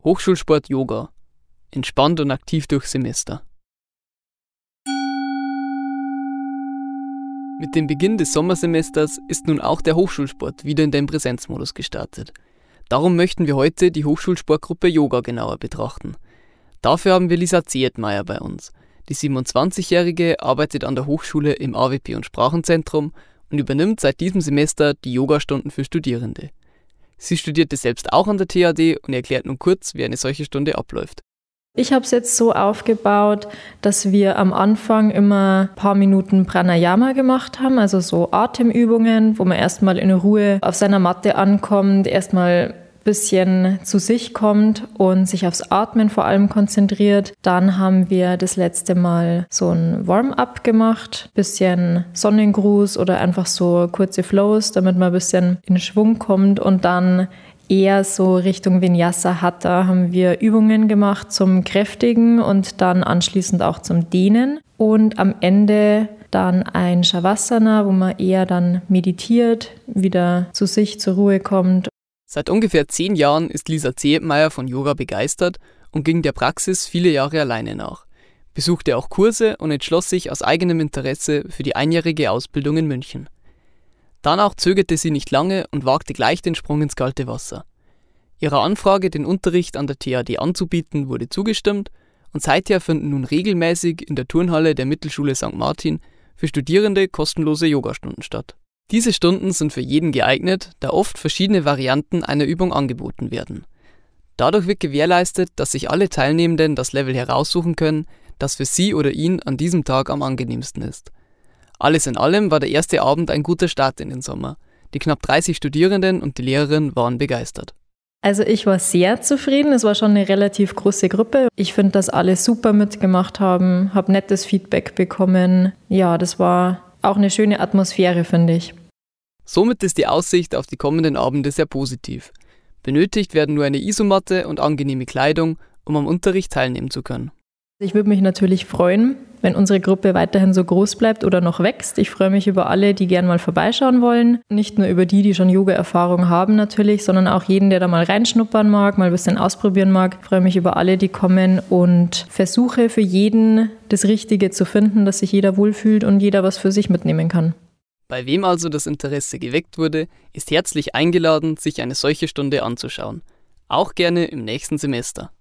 Hochschulsport Yoga. Entspannt und aktiv durchs Semester. Mit dem Beginn des Sommersemesters ist nun auch der Hochschulsport wieder in den Präsenzmodus gestartet. Darum möchten wir heute die Hochschulsportgruppe Yoga genauer betrachten. Dafür haben wir Lisa Zehetmeier bei uns. Die 27-Jährige arbeitet an der Hochschule im AWP- und Sprachenzentrum und übernimmt seit diesem Semester die Yogastunden für Studierende. Sie studierte selbst auch an der THD und erklärt nun kurz, wie eine solche Stunde abläuft. Ich habe es jetzt so aufgebaut, dass wir am Anfang immer ein paar Minuten Pranayama gemacht haben, also so Atemübungen, wo man erstmal in Ruhe auf seiner Matte ankommt, erstmal ein bisschen zu sich kommt und sich aufs Atmen vor allem konzentriert. Dann haben wir das letzte Mal so ein Warm-up gemacht, bisschen Sonnengruß oder einfach so kurze Flows, damit man ein bisschen in Schwung kommt und dann eher so Richtung Vinyasa Hatha haben wir Übungen gemacht zum Kräftigen und dann anschließend auch zum Dehnen. Und am Ende dann ein Shavasana, wo man eher dann meditiert, wieder zu sich, zur Ruhe kommt. Seit ungefähr 10 Jahren ist Lisa Zehetmeier von Yoga begeistert und ging der Praxis viele Jahre alleine nach. Besuchte auch Kurse und entschloss sich aus eigenem Interesse für die einjährige Ausbildung in München. Danach zögerte sie nicht lange und wagte gleich den Sprung ins kalte Wasser. Ihrer Anfrage, den Unterricht an der THD anzubieten, wurde zugestimmt und seither finden nun regelmäßig in der Turnhalle der Mittelschule St. Martin für Studierende kostenlose Yogastunden statt. Diese Stunden sind für jeden geeignet, da oft verschiedene Varianten einer Übung angeboten werden. Dadurch wird gewährleistet, dass sich alle Teilnehmenden das Level heraussuchen können, das für sie oder ihn an diesem Tag am angenehmsten ist. Alles in allem war der erste Abend ein guter Start in den Sommer. Die knapp 30 Studierenden und die Lehrerin waren begeistert. Also ich war sehr zufrieden, es war schon eine relativ große Gruppe. Ich finde, dass alle super mitgemacht haben, habe nettes Feedback bekommen. Ja, das war auch eine schöne Atmosphäre, finde ich. Somit ist die Aussicht auf die kommenden Abende sehr positiv. Benötigt werden nur eine Isomatte und angenehme Kleidung, um am Unterricht teilnehmen zu können. Ich würde mich natürlich freuen, wenn unsere Gruppe weiterhin so groß bleibt oder noch wächst. Ich freue mich über alle, die gerne mal vorbeischauen wollen. Nicht nur über die schon Yoga-Erfahrung haben natürlich, sondern auch jeden, der da mal reinschnuppern mag, mal ein bisschen ausprobieren mag. Ich freue mich über alle, die kommen und versuche für jeden das Richtige zu finden, dass sich jeder wohlfühlt und jeder was für sich mitnehmen kann. Bei wem also das Interesse geweckt wurde, ist herzlich eingeladen, sich eine solche Stunde anzuschauen. Auch gerne im nächsten Semester.